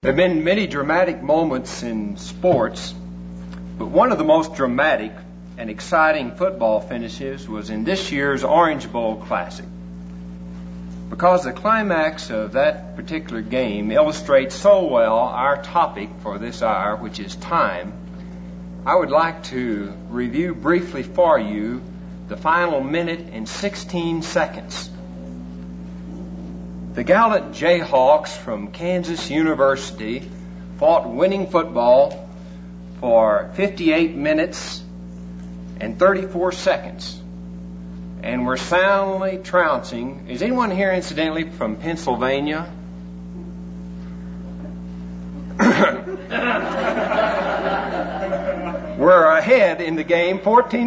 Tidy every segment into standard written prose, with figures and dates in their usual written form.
There have been many dramatic moments in sports, but one of the most dramatic and exciting football finishes was in this year's Orange Bowl Classic. Because the climax of that particular game illustrates so well our topic for this hour, which is time, I would like to review briefly for you the final minute and 16 seconds. The gallant Jayhawks from Kansas University fought winning football for 58 minutes and 34 seconds and were soundly trouncing. Is anyone here, incidentally, from Pennsylvania? We're ahead in the game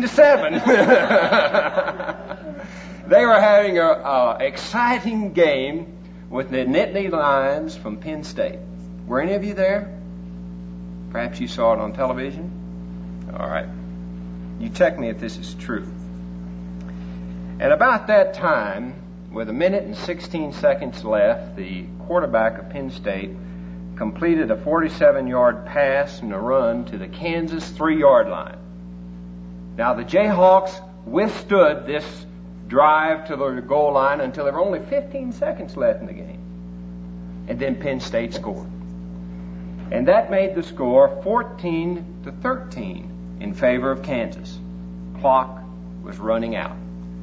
14-7. They were having an exciting game with the Nittany Lions from Penn State. Were any of you there? Perhaps you saw it on television? All right. You check me if this is true. At about that time, with a minute and 16 seconds left, the quarterback of Penn State completed a 47-yard pass and a run to the Kansas 3-yard line. Now, the Jayhawks withstood this drive to the goal line until there were only 15 seconds left in the game. And then Penn State scored. And that made the score 14-13 in favor of Kansas. Clock was running out.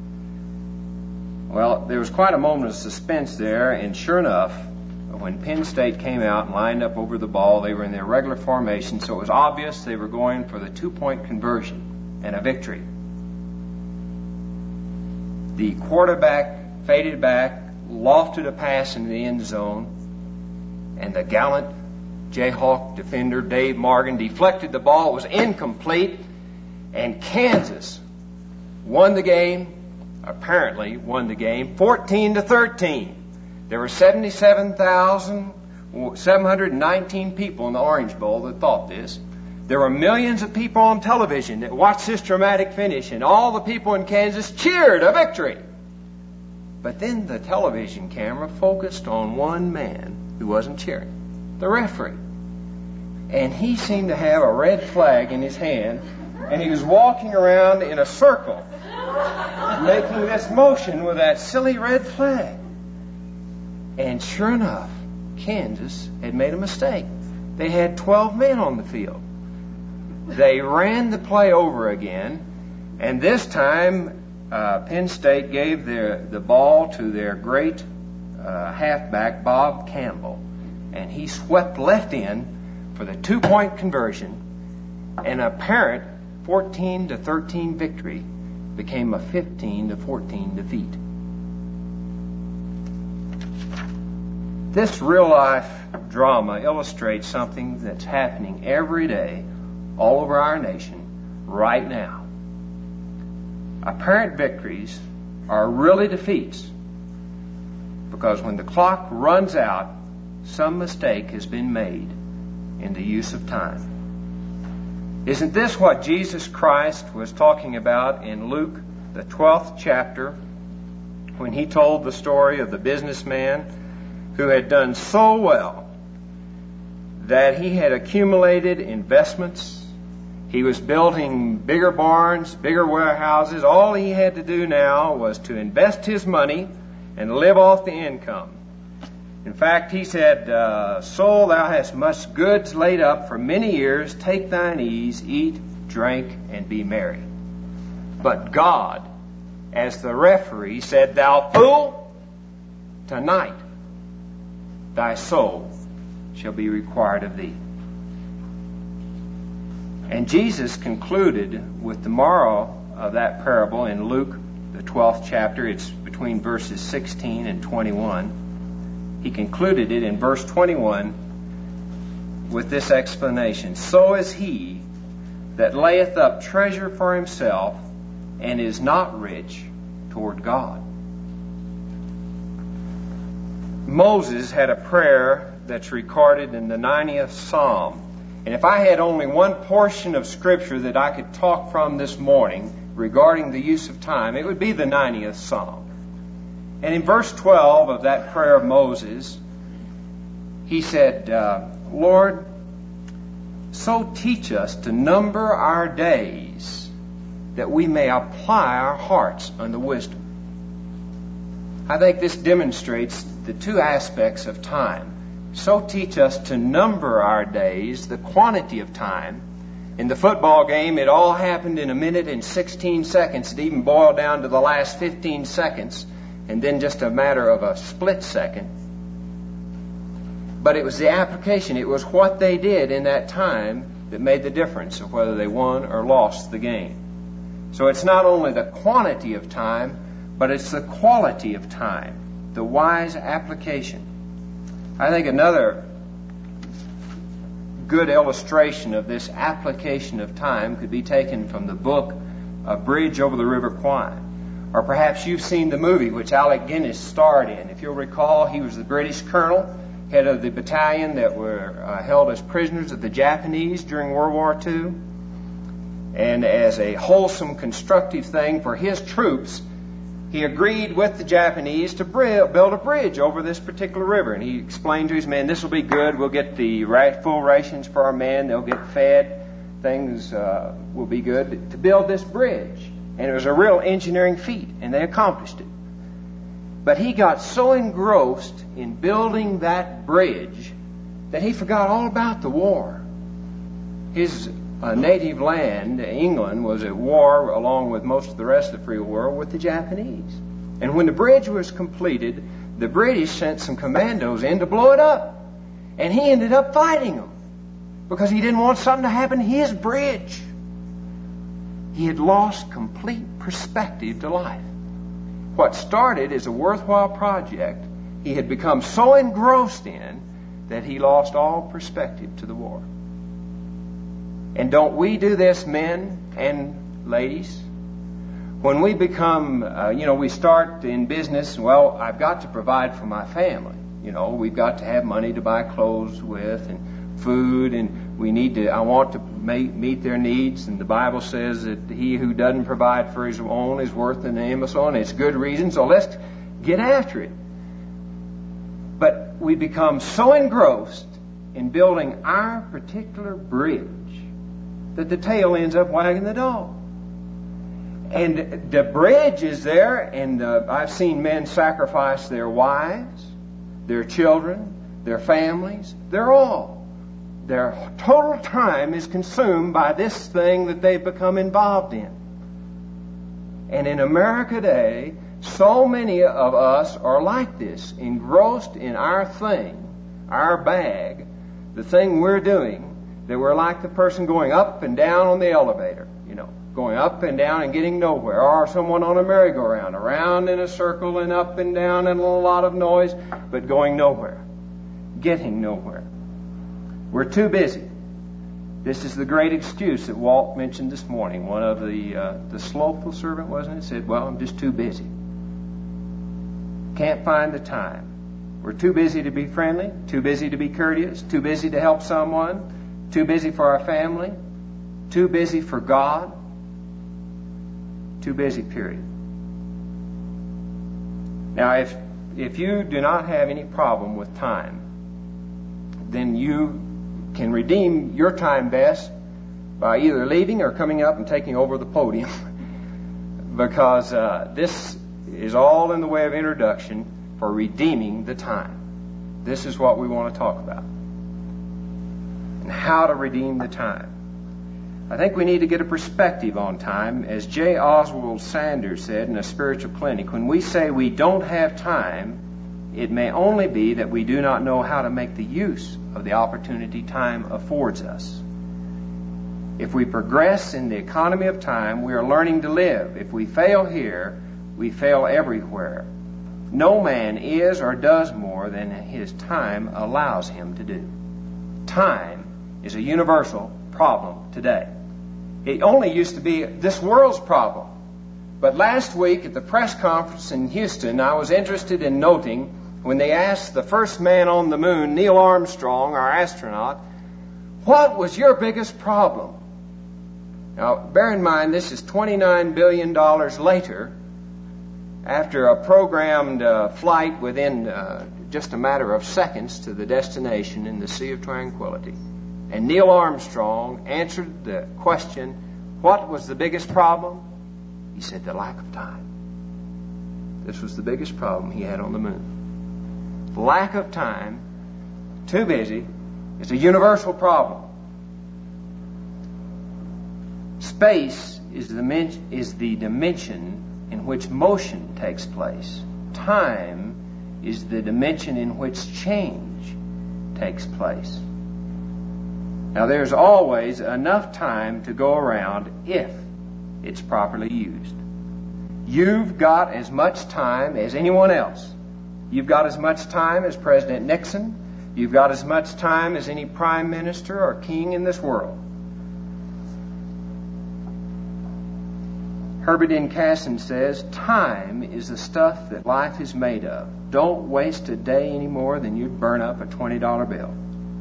Well, there was quite a moment of suspense there, and sure enough, when Penn State came out and lined up over the ball, they were in their regular formation, so it was obvious they were going for the 2-point conversion and a victory. The quarterback faded back, lofted a pass into the end zone, and the gallant Jayhawk defender Dave Morgan deflected the ball. It was incomplete, and Kansas won the game, apparently won the game, 14-13. There were 77,719 people in the Orange Bowl that thought this. There were millions of people on television that watched this dramatic finish, and all the people in Kansas cheered a victory. But then the television camera focused on one man who wasn't cheering, the referee. And he seemed to have a red flag in his hand, and he was walking around in a circle, making this motion with that silly red flag. And sure enough, Kansas had made a mistake. They had 12 men on the field. They ran the play over again, and this time Penn State gave the ball to their great halfback, Bob Campbell, and he swept left in for the 2-point conversion. An apparent 14-13 victory became a 15-14 defeat. This real-life drama illustrates something that's happening every day all over our nation right now. Apparent victories are really defeats because when the clock runs out, some mistake has been made in the use of time. Isn't this what Jesus Christ was talking about in Luke, the 12th chapter, when he told the story of the businessman who had done so well that he had accumulated investments? He was building bigger barns, bigger warehouses. All he had to do now was to invest his money and live off the income. In fact, he said, "Soul, thou hast much goods laid up for many years. Take thine ease, eat, drink, and be merry." But God, as the referee, said, "Thou fool, tonight thy soul shall be required of thee." And Jesus concluded with the moral of that parable in Luke, the 12th chapter. It's between verses 16 and 21. He concluded it in verse 21 with this explanation: "So is he that layeth up treasure for himself and is not rich toward God." Moses had a prayer that's recorded in the 90th Psalm. And if I had only one portion of Scripture that I could talk from this morning regarding the use of time, it would be the 90th Psalm. And in verse 12 of that prayer of Moses, he said, Lord, so teach us to number our days that we may apply our hearts unto wisdom. I think this demonstrates the two aspects of time. So teach us to number our days, the quantity of time. In the football game, it all happened in a minute and 16 seconds. It even boiled down to the last 15 seconds, and then just a matter of a split second. But it was the application. It was what they did in that time that made the difference of whether they won or lost the game. So it's not only the quantity of time, but it's the quality of time, the wise application. I think another good illustration of this application of time could be taken from the book A Bridge Over the River Kwai. Or perhaps you've seen the movie which Alec Guinness starred in. If you'll recall, he was the British colonel, head of the battalion that were held as prisoners of the Japanese during World War II. And as a wholesome, constructive thing for his troops, he agreed with the Japanese to build a bridge over this particular river. And he explained to his men, this will be good. We'll get the full rations for our men. They'll get fed. Things will be good to build this bridge. And it was a real engineering feat, and they accomplished it. But he got so engrossed in building that bridge that he forgot all about the war. His native land, England, was at war along with most of the rest of the free world with the Japanese. And when the bridge was completed, the British sent some commandos in to blow it up. And he ended up fighting them because he didn't want something to happen to his bridge. He had lost complete perspective to life. What started as a worthwhile project, he had become so engrossed in that he lost all perspective to the war. And don't we do this, men and ladies? When we become, we start in business, well, I've got to provide for my family. We've got to have money to buy clothes with and food, and I want to meet their needs. And the Bible says that he who doesn't provide for his own is worth an enemy, so on. It's good reason, so let's get after it. But we become so engrossed in building our particular bridge that the tail ends up wagging the dog. And the bridge is there, and I've seen men sacrifice their wives, their children, their families, their all. Their total time is consumed by this thing that they've become involved in. And in America today, so many of us are like this, engrossed in our thing, our bag, the thing we're doing, that we're like the person going up and down on the elevator, going up and down and getting nowhere, or someone on a merry-go-round, around in a circle and up and down and a lot of noise, but going nowhere, getting nowhere. We're too busy. This is the great excuse that Walt mentioned this morning. One of the slothful servant, wasn't it, said, well, I'm just too busy. Can't find the time. We're too busy to be friendly, too busy to be courteous, too busy to help someone, too busy for our family, too busy for God, too busy, period. Now, if you do not have any problem with time, then you can redeem your time best by either leaving or coming up and taking over the podium because this is all in the way of introduction for redeeming the time. This is what we want to talk about. And how to redeem the time. I think we need to get a perspective on time. As J. Oswald Sanders said in A Spiritual Clinic, when we say we don't have time, it may only be that we do not know how to make the use of the opportunity time affords us. If we progress in the economy of time, we are learning to live. If we fail here, we fail everywhere. No man is or does more than his time allows him to do. Time is a universal problem today. It only used to be this world's problem. But last week at the press conference in Houston, I was interested in noting when they asked the first man on the moon, Neil Armstrong, our astronaut, what was your biggest problem? Now, bear in mind, this is $29 billion later, after a programmed flight within just a matter of seconds to the destination in the Sea of Tranquility. And Neil Armstrong answered the question, what was the biggest problem? He said, the lack of time. This was the biggest problem he had on the moon. The lack of time, too busy, is a universal problem. Space is the dimension in which motion takes place. Time is the dimension in which change takes place. Now, there's always enough time to go around if it's properly used. You've got as much time as anyone else. You've got as much time as President Nixon. You've got as much time as any prime minister or king in this world. Herbert N. Casson says, time is the stuff that life is made of. Don't waste a day any more than you'd burn up a $20 bill.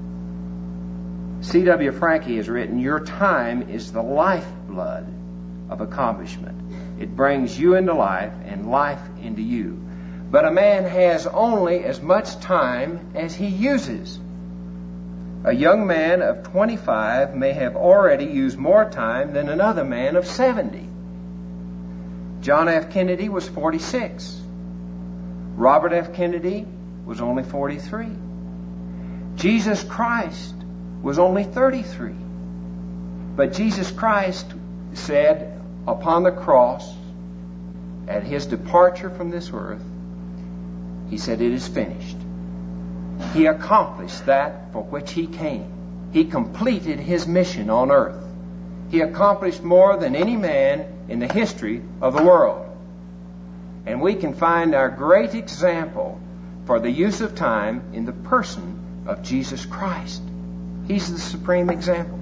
C.W. Frankie has written, your time is the lifeblood of accomplishment. It brings you into life and life into you. But a man has only as much time as he uses. A young man of 25 may have already used more time than another man of 70. John F. Kennedy was 46. Robert F. Kennedy was only 43. Jesus Christ was only 33. But Jesus Christ said upon the cross, at his departure from this earth, he said, it is finished. He accomplished that for which he came. He completed his mission on earth. He accomplished more than any man in the history of the world. And we can find our great example for the use of time in the person of Jesus Christ. He's the supreme example.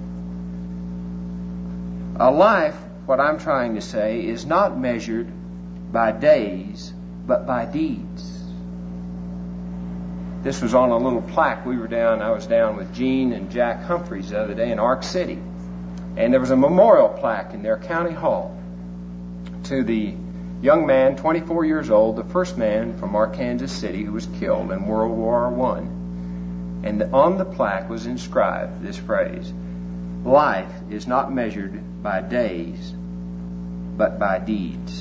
A life, what I'm trying to say, is not measured by days, but by deeds. This was on a little plaque. I was down with Gene and Jack Humphreys the other day in Ark City. And there was a memorial plaque in their county hall to the young man, 24 years old, the first man from Arkansas City who was killed in World War I. And on the plaque was inscribed this phrase, life is not measured by days, but by deeds.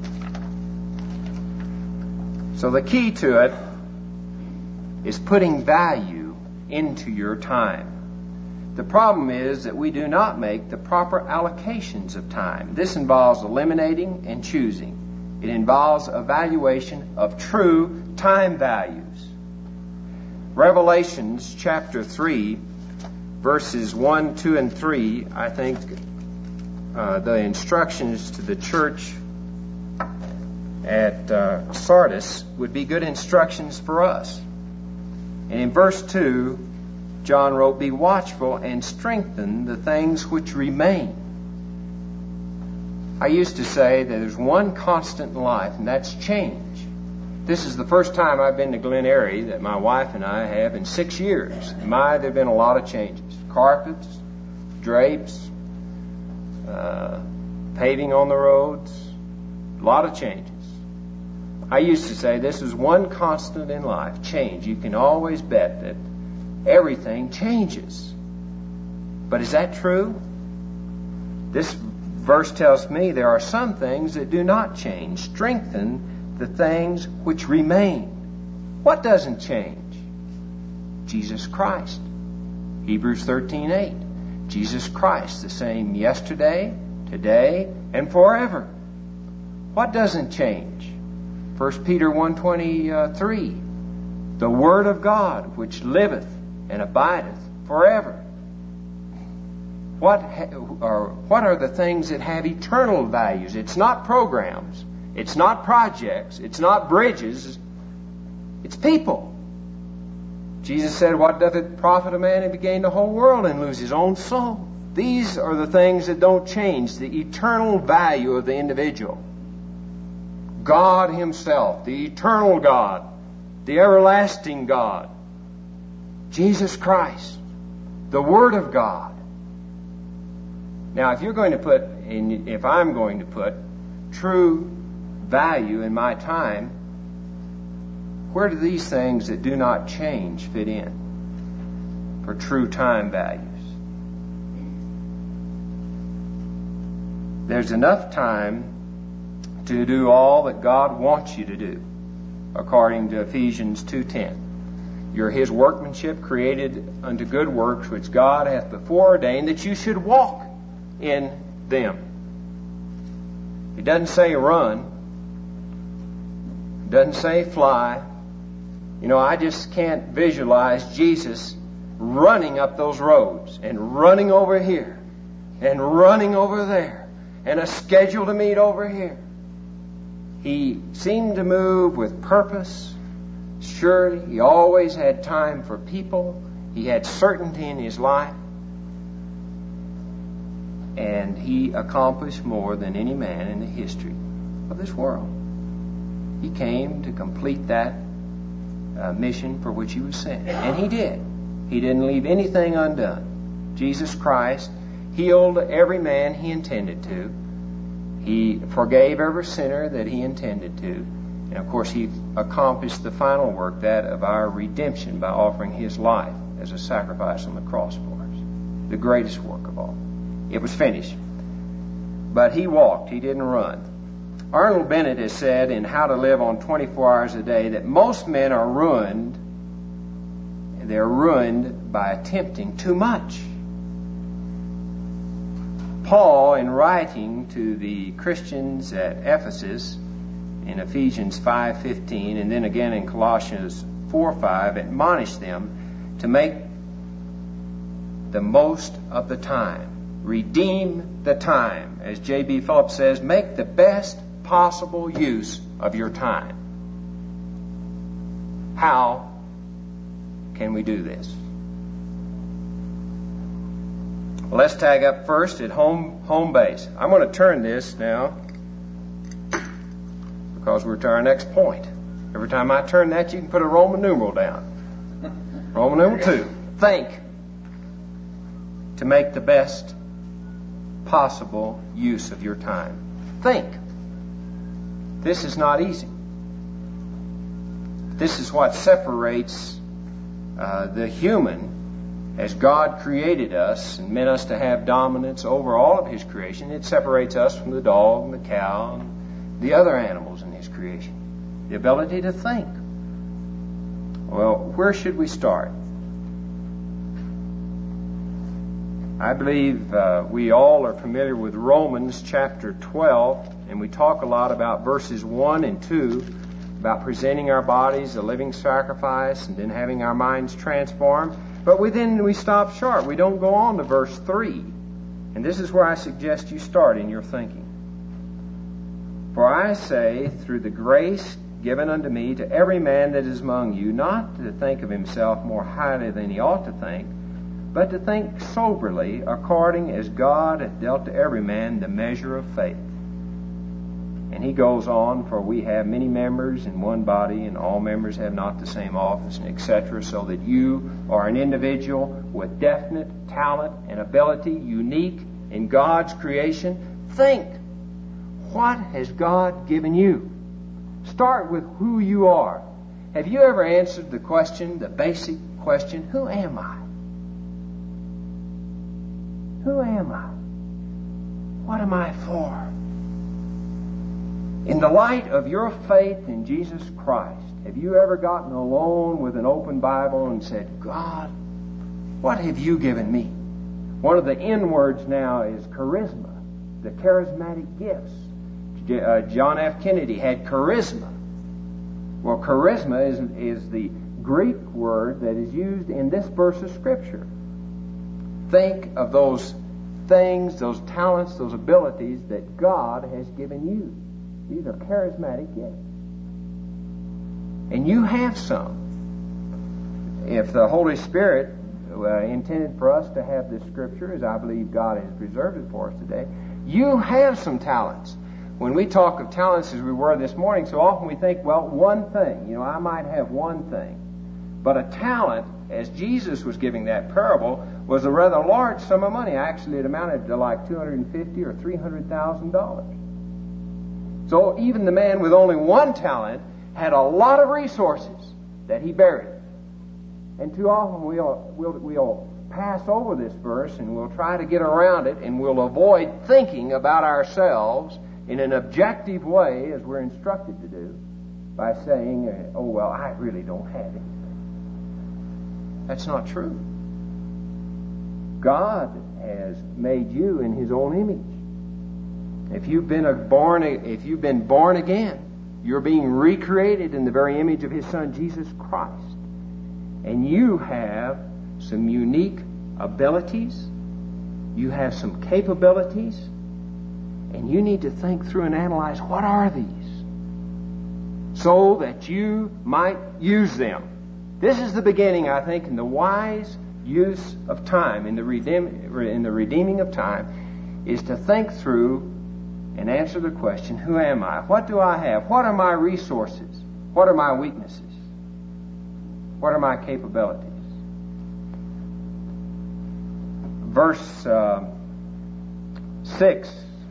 So the key to it is putting value into your time. The problem is that we do not make the proper allocations of time. This involves eliminating and choosing. It involves evaluation of true time values. Revelations chapter 3, verses 1, 2, and 3, I think the instructions to the church at Sardis would be good instructions for us. And in verse 2, John wrote, be watchful and strengthen the things which remain. I used to say that there's one constant in life, and that's change. This is the first time I've been to Glen Eyrie that my wife and I have in 6 years. And there have been a lot of changes. Carpets, drapes, paving on the roads, a lot of changes. I used to say this is one constant in life, change. You can always bet that everything changes. But is that true? This verse tells me there are some things that do not change. Strengthen the things which remain. What doesn't change? Jesus Christ. Hebrews 13:8. Jesus Christ, the same yesterday, today, and forever. What doesn't change? 1 Peter 1:23. The Word of God, which liveth and abideth forever. What are the things that have eternal values? It's not programs. It's not projects. It's not bridges. It's people. Jesus said, what doth it profit a man if he gain the whole world and lose his own soul? These are the things that don't change, the eternal value of the individual. God Himself, the eternal God, the everlasting God, Jesus Christ, the Word of God. Now, if I'm going to put true value in my time, Where do these things that do not change fit in for true time values? There's enough time to do all that God wants you to do, according to Ephesians 2:10. You're His workmanship, created unto good works, which God hath before ordained that you should walk in them. It doesn't say run. It doesn't say fly. You know, I just can't visualize Jesus running up those roads and running over here and running over there and a schedule to meet over here. He seemed to move with purpose, surety. He always had time for people. He had certainty in his life. And he accomplished more than any man in the history of this world. He came to complete that mission for which he was sent. And he did. He didn't leave anything undone. Jesus Christ healed every man he intended to. He forgave every sinner that he intended to. And of course, he accomplished the final work, that of our redemption, by offering his life as a sacrifice on the cross for us. The greatest work of all. It was finished. But he walked. He didn't run. Arnold Bennett has said in How to Live on 24 Hours a Day that most men are ruined. They're ruined by attempting too much. Paul, in writing to the Christians at Ephesus in Ephesians 5:15 and then again in Colossians 4:5, admonished them to make the most of the time. Redeem the time. As J.B. Phillips says, make the best possible use of your time. How can we do this? Well, let's tag up first at home base. I'm going to turn this now because we're to our next point. Every time I turn that, you can put a Roman numeral down. Roman numeral 2. Think. To make the best possible use of your time. Think. This is not easy. This is what separates the human, as God created us and meant us to have dominance over all of His creation. It separates us from the dog and the cow and the other animals in His creation. The ability to think. Well, where should we start? I believe we all are familiar with Romans chapter 12, and we talk a lot about verses 1 and 2, about presenting our bodies a living sacrifice and then having our minds transformed. But then we stop short. We don't go on to verse 3. And this is where I suggest you start in your thinking. For I say, through the grace given unto me, to every man that is among you, not to think of himself more highly than he ought to think, but to think soberly, according as God hath dealt to every man the measure of faith. And he goes on, for we have many members in one body, and all members have not the same office, and etc., so that you are an individual with definite talent and ability, unique in God's creation. Think, what has God given you? Start with who you are. Have you ever answered the question, the basic question, who am I? Who am I? What am I for? In the light of your faith in Jesus Christ, have you ever gotten alone with an open Bible and said, God, what have you given me? One of the N words now is charisma, the charismatic gifts. John F. Kennedy had charisma. Well, charisma is the Greek word that is used in this verse of Scripture. Think of those things, those talents, those abilities that God has given you. These are charismatic gifts. And you have some. If the Holy Spirit intended for us to have this Scripture, as I believe God has preserved it for us today, you have some talents. When we talk of talents as we were this morning, so often we think, well, one thing. I might have one thing. But a talent, as Jesus was giving that parable, was a rather large sum of money. Actually, it amounted to like $250,000 or $300,000. So even the man with only one talent had a lot of resources that he buried. And too often we'll pass over this verse and we'll try to get around it, and we'll avoid thinking about ourselves in an objective way, as we're instructed to do, by saying, oh, well, I really don't have anything. That's not true. God has made you in His own image. If you've been born again, you're being recreated in the very image of His Son, Jesus Christ. And you have some unique abilities. You have some capabilities. And you need to think through and analyze, what are these? So that you might use them. This is the beginning, I think, in the wise use of time, in the redeeming of time, is to think through and answer the question, who am I? What do I have? What are my resources? What are my weaknesses? What are my capabilities? Verse 6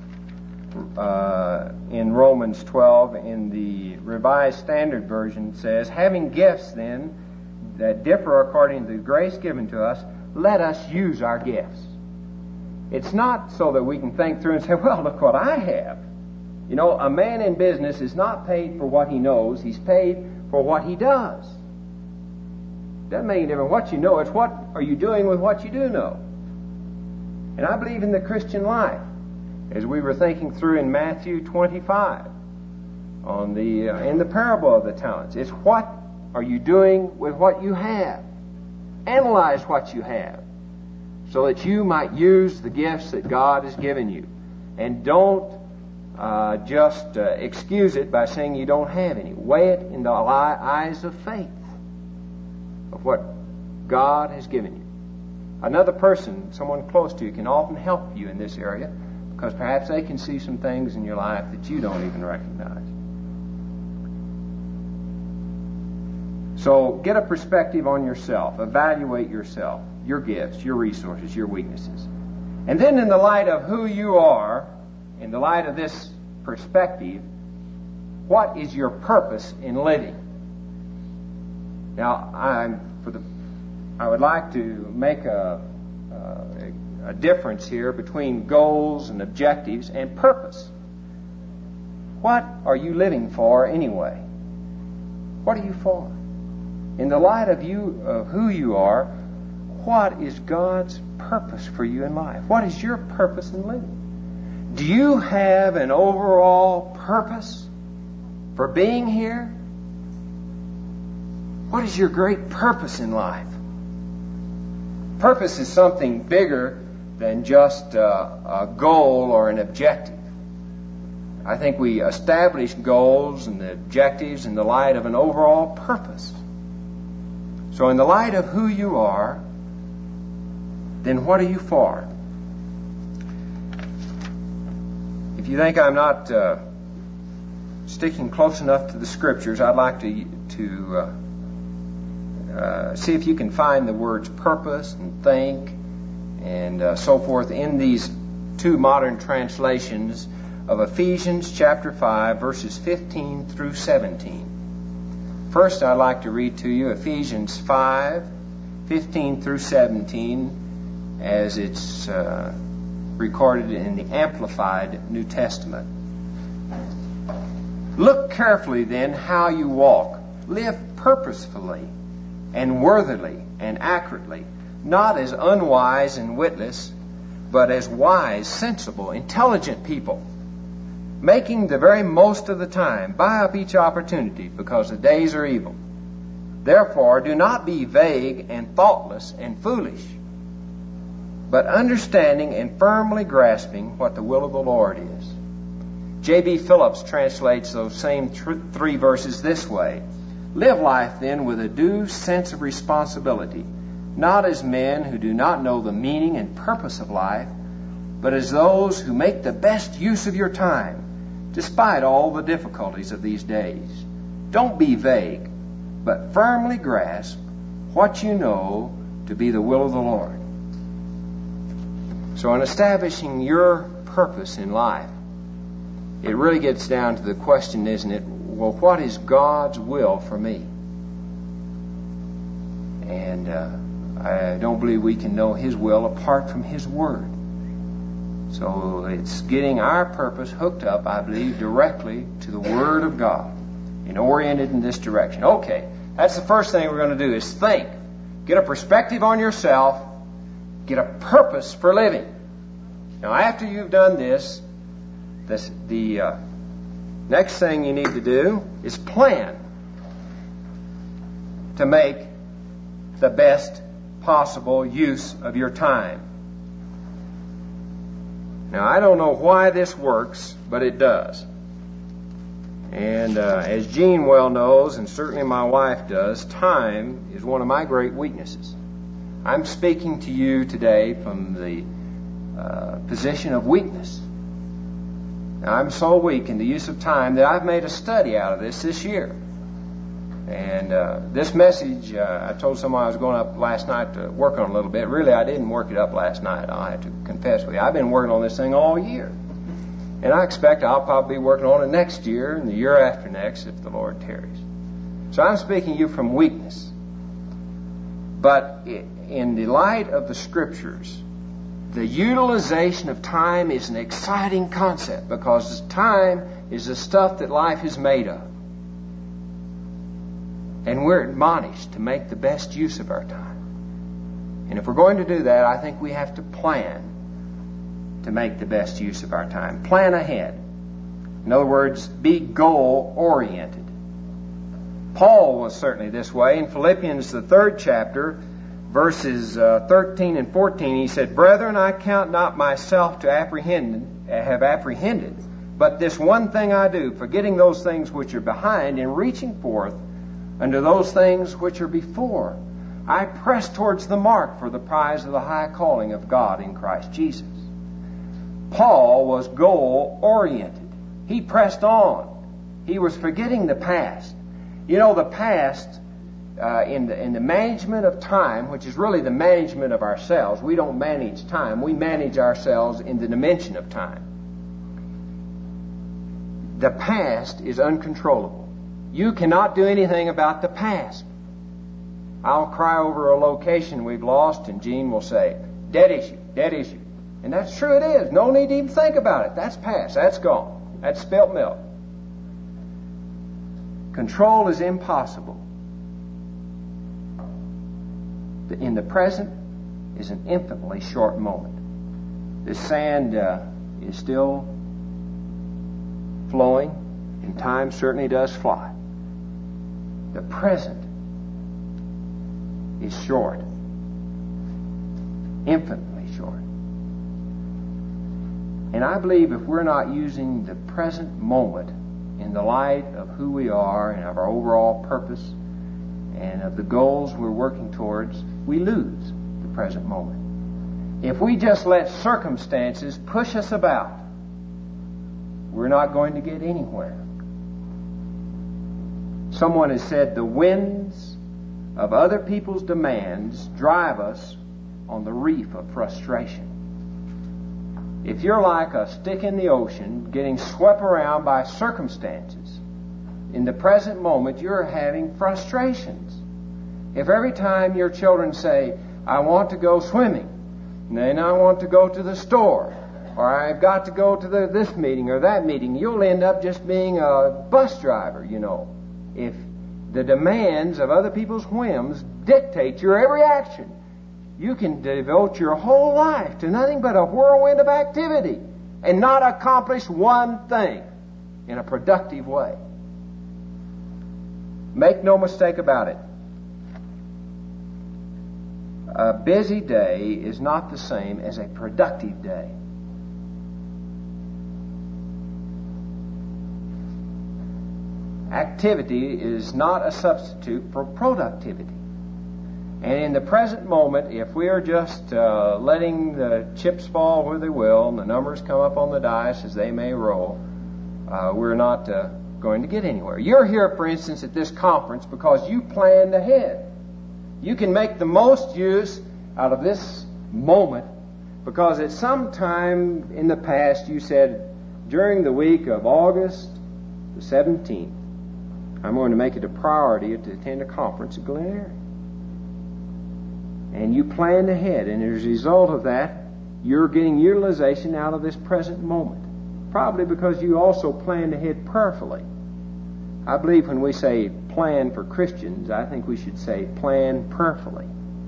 in Romans 12 in the Revised Standard Version says, having gifts then that differ according to the grace given to us, let us use our gifts. It's not so that we can think through and say, well, look what I have. You know, a man in business is not paid for what he knows. He's paid for what he does. Doesn't make any difference what you know. It's what are you doing with what you do know. And I believe in the Christian life, as we were thinking through in Matthew 25, in the parable of the talents. It's what are you doing with what you have. Analyze what you have, so that you might use the gifts that God has given you. And don't just excuse it by saying you don't have any. Weigh it in the eyes of faith of what God has given you. Another person, someone close to you, can often help you in this area, because perhaps they can see some things in your life that you don't even recognize. So get a perspective on yourself. Evaluate yourself, your gifts, your resources, your weaknesses. And then in the light of who you are, in the light of this perspective, what is your purpose in living? Now, I would like to make a difference here between goals and objectives and purpose. What are you living for anyway? What are you for? In the light of who you are, what is God's purpose for you in life? What is your purpose in living? Do you have an overall purpose for being here? What is your great purpose in life? Purpose is something bigger than just a goal or an objective. I think we establish goals and the objectives in the light of an overall purpose. So in the light of who you are, then what are you for? If you think I'm not sticking close enough to the Scriptures, I'd like to see if you can find the words purpose and think and so forth in these two modern translations of Ephesians chapter 5, verses 15 through 17. First, I'd like to read to you Ephesians 5, 15 through 17, as it's recorded in the Amplified New Testament. Look carefully then how you walk. Live purposefully and worthily and accurately, not as unwise and witless, but as wise, sensible, intelligent people, making the very most of the time. Buy up each opportunity, because the days are evil. Therefore, do not be vague and thoughtless and foolish, but understanding and firmly grasping what the will of the Lord is. J.B. Phillips translates those same three verses this way. Live life then with a due sense of responsibility, not as men who do not know the meaning and purpose of life, but as those who make the best use of your time, despite all the difficulties of these days. Don't be vague, but firmly grasp what you know to be the will of the Lord. So in establishing your purpose in life, it really gets down to the question, isn't it? well, what is God's will for me? And I don't believe we can know His will apart from His Word. So it's getting our purpose hooked up, I believe, directly to the Word of God and oriented in this direction. Okay, that's the first thing we're going to do is think. Get a perspective on yourself. Get a purpose for living. Now, after you've done this, the next thing you need to do is plan to make the best possible use of your time. Now, I don't know why this works, but it does. And as Jean well knows, and certainly my wife does, time is one of my great weaknesses. I'm speaking to you today from the position of weakness. Now, I'm so weak in the use of time that I've made a study out of this year. And this message, I told someone I was going up last night to work on a little bit. Really, I didn't work it up last night. I have to confess with you. I've been working on this thing all year. And I expect I'll probably be working on it next year and the year after next if the Lord tarries. So I'm speaking to you from weakness. But in the light of the Scriptures, the utilization of time is an exciting concept because time is the stuff that life is made of. And we're admonished to make the best use of our time. And if we're going to do that, I think we have to plan to make the best use of our time. Plan ahead. In other words, be goal-oriented. Paul was certainly this way. In Philippians, the 3rd chapter, verses 13 and 14, he said, "Brethren, I count not myself to have apprehended, but this one thing I do, forgetting those things which are behind and reaching forth unto those things which are before. I press towards the mark for the prize of the high calling of God in Christ Jesus." Paul was goal-oriented. He pressed on. He was forgetting the past. You know, the past, in the management of time, which is really the management of ourselves, we don't manage time. We manage ourselves in the dimension of time. The past is uncontrollable. You cannot do anything about the past. I'll cry over a location we've lost, and Jean will say, "Dead issue, dead issue." And that's true, it is. No need to even think about it. That's past. That's gone. That's spilt milk. Control is impossible. In the present is an infinitely short moment. The sand is still flowing, and time certainly does fly. The present is short. Infinitely short. And I believe if we're not using the present moment in the light of who we are and of our overall purpose and of the goals we're working towards, we lose the present moment. If we just let circumstances push us about, we're not going to get anywhere. Someone has said the winds of other people's demands drive us on the reef of frustration. If you're like a stick in the ocean getting swept around by circumstances, in the present moment you're having frustrations. If every time your children say, "I want to go swimming," and then "I want to go to the store," or "I've got to go to this meeting or that meeting," you'll end up just being a bus driver, you know. If the demands of other people's whims dictate your every action, you can devote your whole life to nothing but a whirlwind of activity and not accomplish one thing in a productive way. Make no mistake about it. A busy day is not the same as a productive day. Activity is not a substitute for productivity. And in the present moment, if we are just letting the chips fall where they will and the numbers come up on the dice as they may roll, we're not going to get anywhere. You're here, for instance, at this conference because you planned ahead. You can make the most use out of this moment because at some time in the past you said, during the week of August the 17th, I'm going to make it a priority to attend a conference at Glen Eyrie. And you planned ahead, and as a result of that, you're getting utilization out of this present moment. Probably because you also planned ahead prayerfully. I believe when we say plan for Christians, I think we should say plan prayerfully.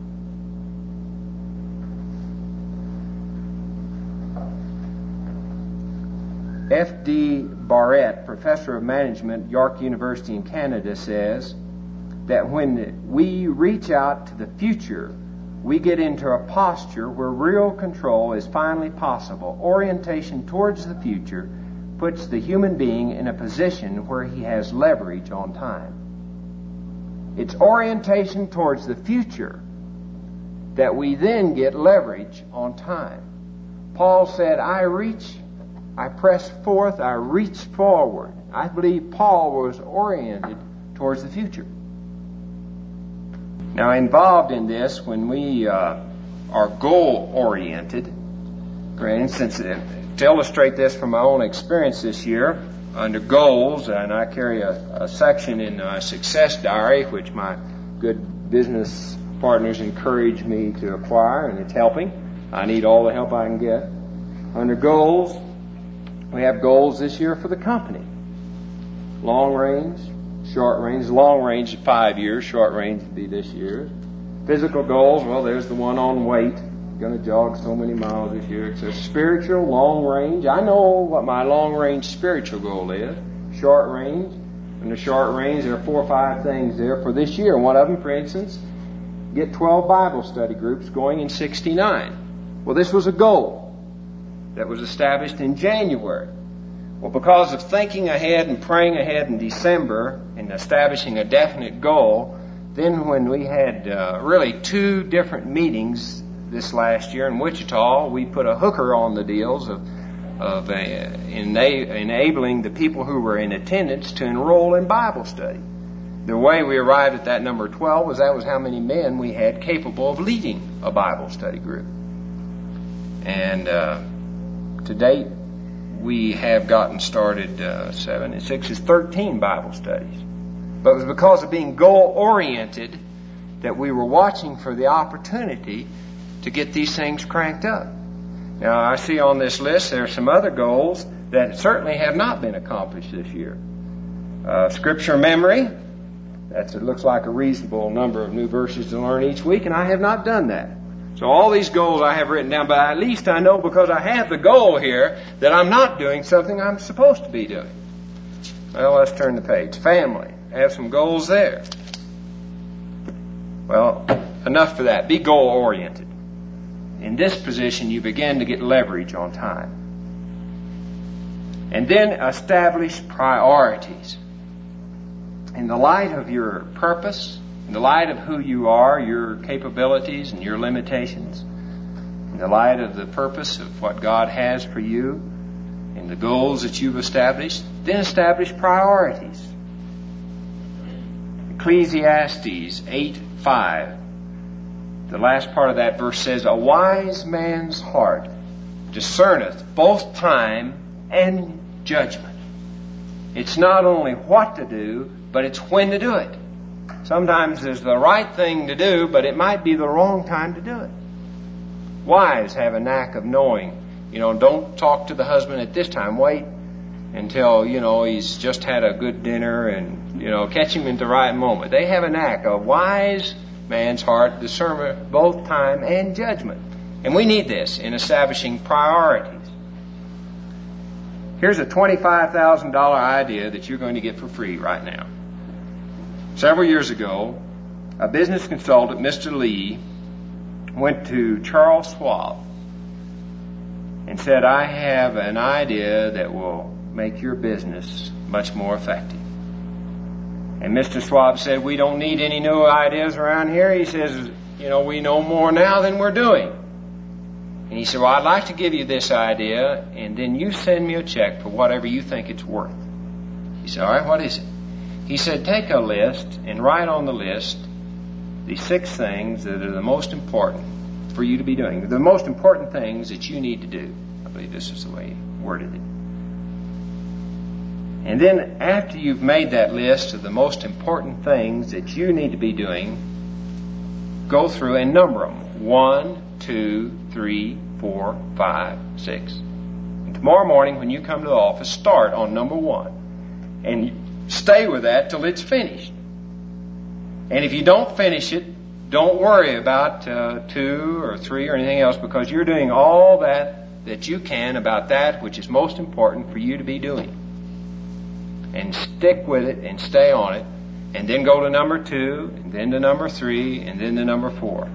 F.D. Barrett, professor of management at York University in Canada, says that when we reach out to the future, we get into a posture where real control is finally possible. Orientation towards the future puts the human being in a position where he has leverage on time. It's orientation towards the future that we then get leverage on time. Paul said, I press forth, I reach forward. I believe Paul was oriented towards the future. Now, involved in this, when we are goal-oriented, for instance, to illustrate this from my own experience this year, under goals, and I carry a section in my success diary, which my good business partners encourage me to acquire, and it's helping. I need all the help I can get. Under goals, we have goals this year for the company. Long range, short range. Long range, 5 years. Short range would be this year. Physical goals, well, there's the one on weight. Going to jog so many miles this year. It says spiritual, long range. I know what my long range spiritual goal is. Short range. In the short range, there are 4 or 5 things there for this year. One of them, for instance, get 12 Bible study groups going in 69. Well, this was a goal that was established in January. Well, because of thinking ahead and praying ahead in December and establishing a definite goal, then when we had really 2 different meetings this last year in Wichita, we put a hooker on the deals of enabling the people who were in attendance to enroll in Bible study. The way we arrived at that number 12 was that was how many men we had capable of leading a Bible study group. And to date, we have gotten started 7 and 6 is 13 Bible studies. But it was because of being goal-oriented that we were watching for the opportunity to get these things cranked up. Now, I see on this list there are some other goals that certainly have not been accomplished this year. Scripture memory. It looks like a reasonable number of new verses to learn each week, and I have not done that. So all these goals I have written down, but at least I know because I have the goal here that I'm not doing something I'm supposed to be doing. Well, let's turn the page. Family. I have some goals there. Well, enough for that. Be goal-oriented. In this position, you begin to get leverage on time. And then establish priorities. In the light of your purpose, in the light of who you are, your capabilities and your limitations, in the light of the purpose of what God has for you and the goals that you've established, then establish priorities. Ecclesiastes 8:5. The last part of that verse says, a wise man's heart discerneth both time and judgment. It's not only what to do, but it's when to do it. Sometimes there's the right thing to do, but it might be the wrong time to do it. Wives have a knack of knowing, don't talk to the husband at this time. Wait until, he's just had a good dinner and, catch him at the right moment. They have a knack. A wise man's heart discerneth both time and judgment. And we need this in establishing priorities. Here's a $25,000 idea that you're going to get for free right now. Several years ago, a business consultant, Mr. Lee, went to Charles Schwab and said, I have an idea that will make your business much more effective. And Mr. Schwab said, we don't need any new ideas around here. He says, we know more now than we're doing. And he said, well, I'd like to give you this idea, and then you send me a check for whatever you think it's worth. He said, all right, what is it? He said, take a list and write on the list the 6 things that are the most important for you to be doing. The most important things that you need to do. I believe this is the way he worded it. And then after you've made that list of the most important things that you need to be doing, go through and number them. 1, 2, 3, 4, 5, 6. And tomorrow morning when you come to the office, start on number 1. And stay with that till it's finished. And if you don't finish it, don't worry about 2 or 3 or anything else, because you're doing all that you can about that which is most important for you to be doing. And stick with it and stay on it, and then go to number 2, and then to number 3, and then to number 4.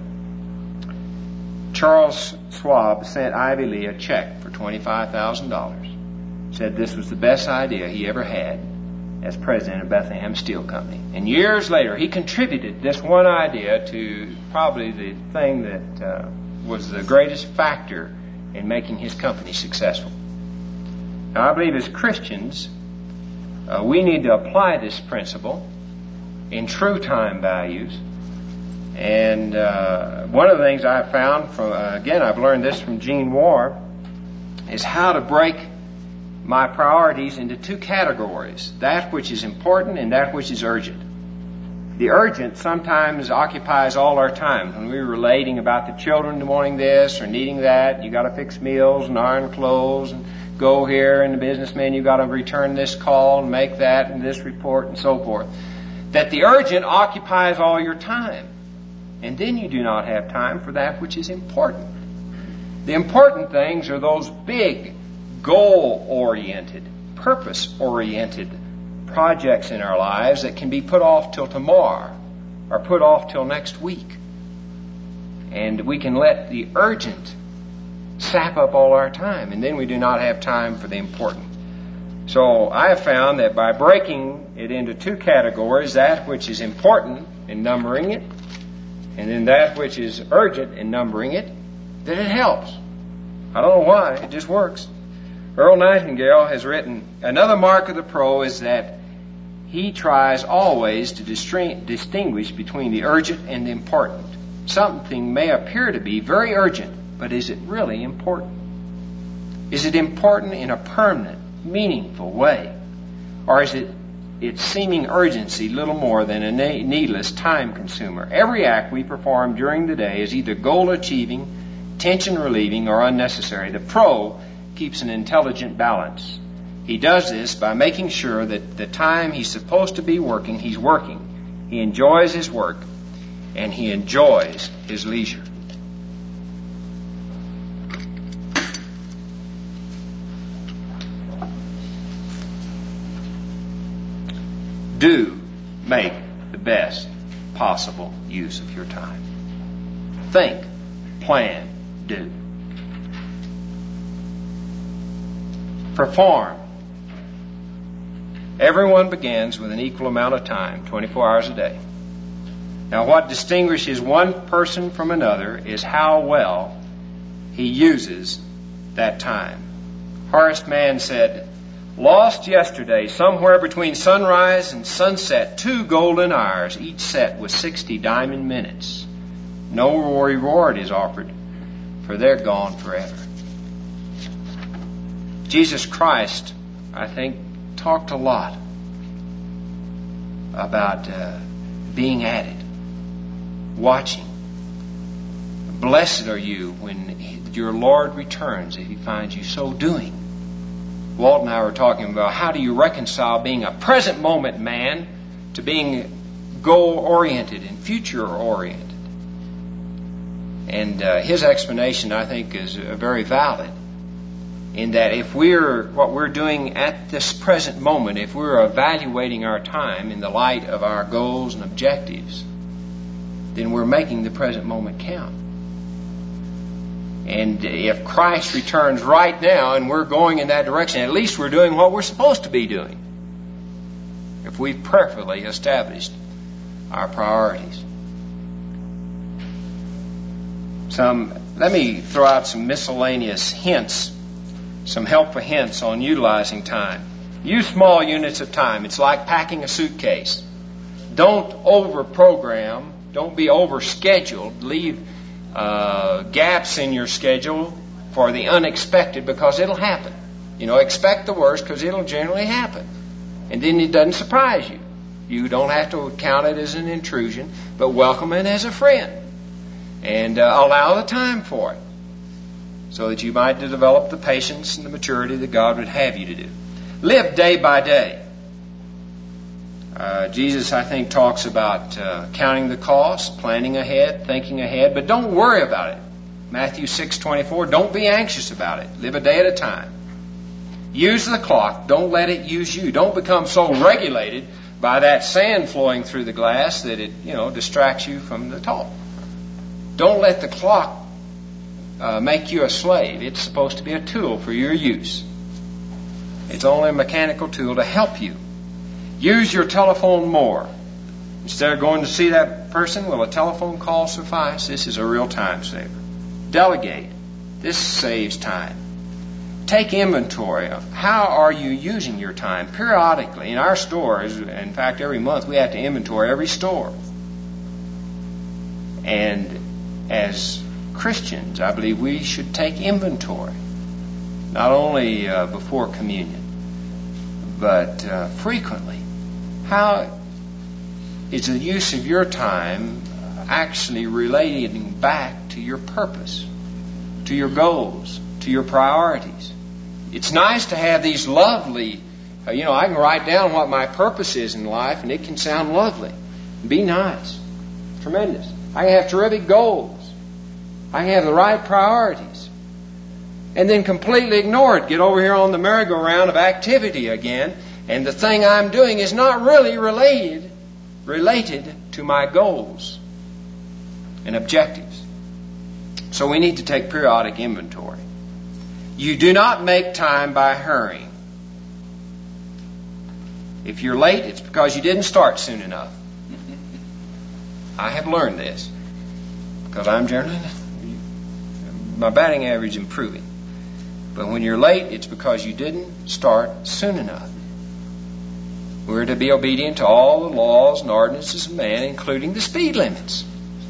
Charles Schwab sent Ivy Lee a check for $25,000. Said this was the best idea he ever had as president of Bethlehem Steel Company. And years later, he contributed this one idea to probably the thing that was the greatest factor in making his company successful. Now, I believe as Christians, we need to apply this principle in true time values. And one of the things I found from, again, I've learned this from Gene Warr, is how to break my priorities into 2 categories: that which is important and that which is urgent. The urgent sometimes occupies all our time. When we're relating about the children wanting this or needing that, you got to fix meals and iron clothes and go here, and the businessman, you got to return this call and make that and this report and so forth. That the urgent occupies all your time. And then you do not have time for that which is important. The important things are those big, goal-oriented, purpose-oriented projects in our lives that can be put off till tomorrow or put off till next week. And we can let the urgent sap up all our time, and then we do not have time for the important. So I have found that by breaking it into 2 categories, that which is important and numbering it, and then that which is urgent and numbering it, that it helps. I don't know why, it just works. Earl Nightingale has written, another mark of the pro is that he tries always to distinguish between the urgent and the important. Something may appear to be very urgent, but is it really important? Is it important in a permanent, meaningful way? Or is its seeming urgency little more than a needless time consumer? Every act we perform during the day is either goal-achieving, tension-relieving, or unnecessary. The pro keeps an intelligent balance. He does this by making sure that the time he's supposed to be working, he's working. He enjoys his work, and he enjoys his leisure. Do make the best possible use of your time. Think, plan, do. Perform. Everyone begins with an equal amount of time, 24 hours a day. Now, what distinguishes one person from another is how well he uses that time. Horace Mann said, lost yesterday, somewhere between sunrise and sunset, 2 golden hours, each set with 60 diamond minutes. No reward is offered, for they're gone forever. Jesus Christ, I think, talked a lot about being at it, watching. Blessed are you when your Lord returns, if he finds you so doing. Walt and I were talking about how do you reconcile being a present moment man to being goal-oriented and future-oriented. And his explanation, I think, is very valid, in that if what we're doing at this present moment, if we're evaluating our time in the light of our goals and objectives, then we're making the present moment count. And if Christ returns right now and we're going in that direction, at least we're doing what we're supposed to be doing, if we've prayerfully established our priorities. Let me throw out some miscellaneous hints, some helpful hints on utilizing time. Use small units of time. It's like packing a suitcase. Don't over-program. Don't be over-scheduled. Leave gaps in your schedule for the unexpected, because it'll happen. Expect the worst, because it'll generally happen. And then it doesn't surprise you. You don't have to count it as an intrusion, but welcome it as a friend. And allow the time for it, so that you might develop the patience and the maturity that God would have you to do. Live day by day. Jesus, I think, talks about counting the cost, planning ahead, thinking ahead, but don't worry about it. Matthew 6:24, don't be anxious about it. Live a day at a time. Use the clock. Don't let it use you. Don't become so regulated by that sand flowing through the glass that it, distracts you from the talk. Don't let the clock make you a slave. It's supposed to be a tool for your use. It's only a mechanical tool to help you. Use your telephone more. Instead of going to see that person, will a telephone call suffice? This is a real time saver. Delegate. This saves time. Take inventory of how are you using your time periodically. In our stores, in fact, every month we have to inventory every store. And as Christians, I believe we should take inventory, not only before communion, but frequently. How is the use of your time actually relating back to your purpose, to your goals, to your priorities? It's nice to have these lovely, I can write down what my purpose is in life, and it can sound lovely. Be nice. Tremendous. I can have terrific goals. I can have the right priorities. And then completely ignore it. Get over here on the merry-go-round of activity again, and the thing I'm doing is not really related to my goals and objectives. So we need to take periodic inventory. You do not make time by hurrying. If you're late, it's because you didn't start soon enough. I have learned this because I'm generally, my batting average is improving. But when you're late, it's because you didn't start soon enough. We're to be obedient to all the laws and ordinances of man, including the speed limits.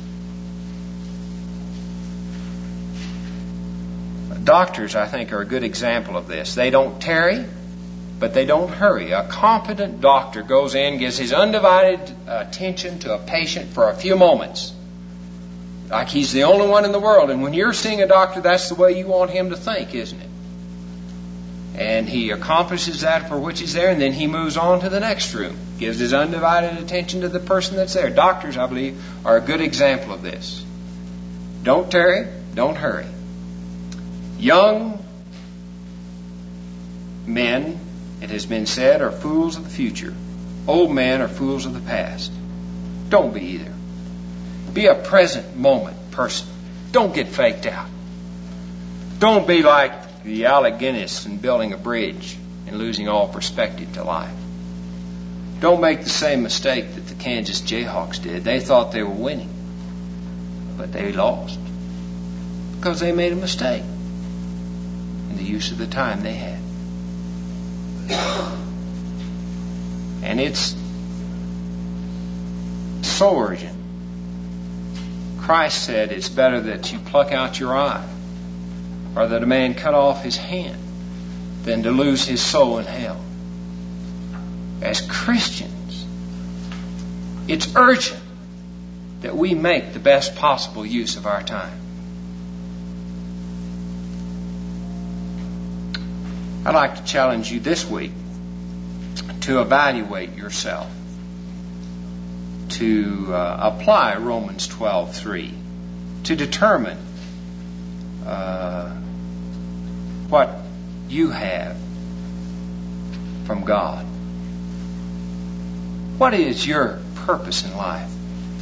Doctors, I think, are a good example of this. They don't tarry, but they don't hurry. A competent doctor goes in, gives his undivided attention to a patient for a few moments, like he's the only one in the world. And when you're seeing a doctor, that's the way you want him to think, isn't it? And he accomplishes that for which he's there, and then he moves on to the next room, gives his undivided attention to the person that's there. Doctors, I believe, are a good example of this. Don't tarry, don't hurry. Young men, it has been said, are fools of the future. Old men are fools of the past. Don't be either. Be a present moment person. Don't get faked out. Don't be like the Alec Guinness in building a bridge and losing all perspective to life. Don't make the same mistake that the Kansas Jayhawks did. They thought they were winning, but they lost because they made a mistake in the use of the time they had. And it's so urgent. Christ said it's better that you pluck out your eye or that a man cut off his hand than to lose his soul in hell. As Christians, it's urgent that we make the best possible use of our time. I'd like to challenge you this week to evaluate yourself, to apply Romans 12:3, to determine what you have from God. What is your purpose in life?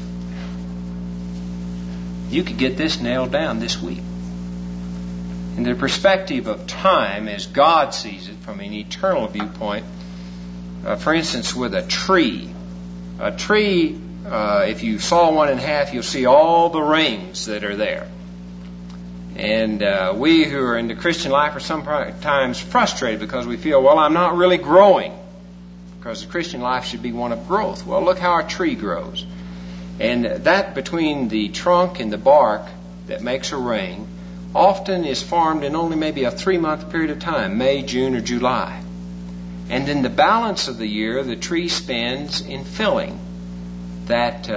You could get this nailed down this week. In the perspective of time, as God sees it from an eternal viewpoint, for instance, with a tree. A tree, if you saw one in half, you'll see all the rings that are there. And we who are in the Christian life are sometimes frustrated because we feel, well, I'm not really growing. Because the Christian life should be one of growth. Well, look how a tree grows. And that between the trunk and the bark that makes a ring often is formed in only maybe a 3-month period of time, May, June, or July. And then the balance of the year, the tree spends in filling that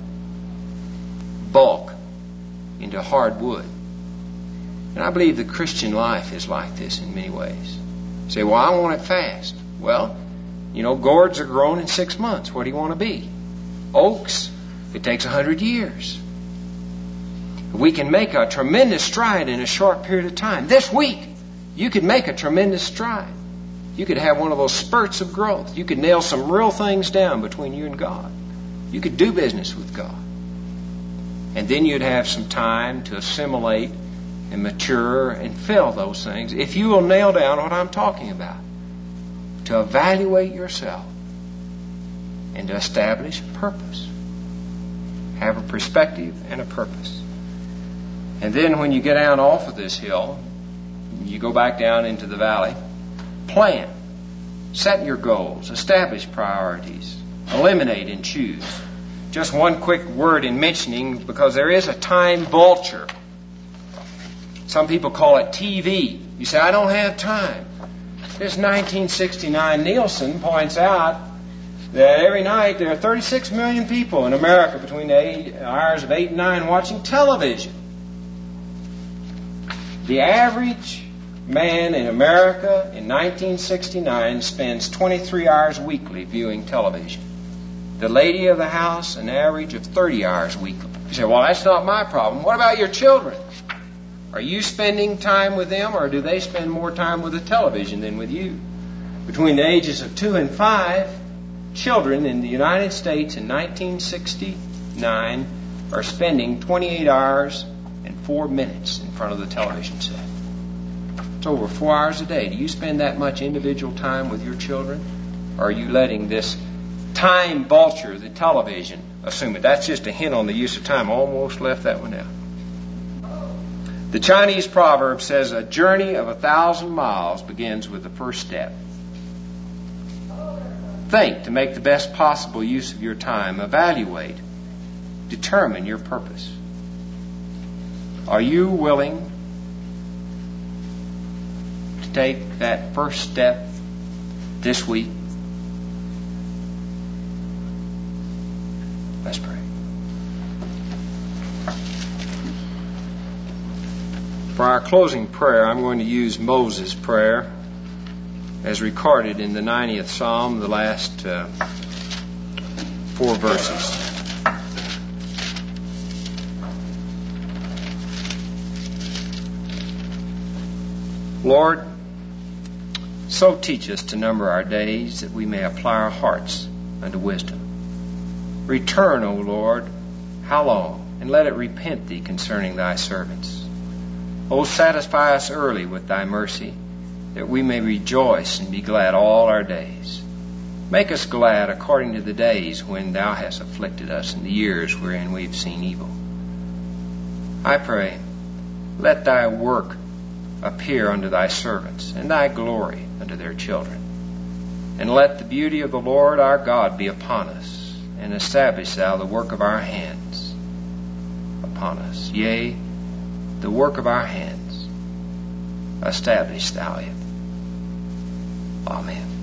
bulk into hard wood. And I believe the Christian life is like this in many ways. You say, well, I want it fast. Well, gourds are grown in 6 months. What do you want to be? Oaks, it takes 100 years. We can make a tremendous stride in a short period of time. This week, you could make a tremendous stride. You could have one of those spurts of growth. You could nail some real things down between you and God. You could do business with God. And then you'd have some time to assimilate and mature and fill those things, if you will nail down what I'm talking about. To evaluate yourself and to establish a purpose. Have a perspective and a purpose. And then when you get down off of this hill, you go back down into the valley, plan. Set your goals. Establish priorities. Eliminate and choose. Just one quick word in mentioning, because there is a time vulture. Some people call it TV. You say, I don't have time. This 1969 Nielsen points out that every night there are 36 million people in America between the hours of 8 and 9 watching television. The average man in America in 1969 spends 23 hours weekly viewing television. The lady of the house, an average of 30 hours weekly. You say, well, that's not my problem. What about your children? Are you spending time with them, or do they spend more time with the television than with you? Between the ages of 2 and 5, children in the United States in 1969 are spending 28 hours and 4 minutes in front of the television set. It's over 4 hours a day. Do you spend that much individual time with your children? Or are you letting this time vulture, the television, assume it? That's just a hint on the use of time. I almost left that one out. The Chinese proverb says a journey of 1,000 miles begins with the first step. Think to make the best possible use of your time. Evaluate. Determine your purpose. Are you willing to take that first step this week? Let's pray. For our closing prayer, I'm going to use Moses' prayer as recorded in the 90th Psalm, the last 4 verses. Lord, so teach us to number our days that we may apply our hearts unto wisdom. Return, O Lord, how long? And let it repent thee concerning thy servants. O satisfy us early with thy mercy, that we may rejoice and be glad all our days. Make us glad according to the days when thou hast afflicted us, and the years wherein we've seen evil. I pray, let thy work appear unto thy servants, and thy glory unto their children. And let the beauty of the Lord our God be upon us, and establish thou the work of our hands upon us. Yea, the work of our hands, establish thou it. Amen.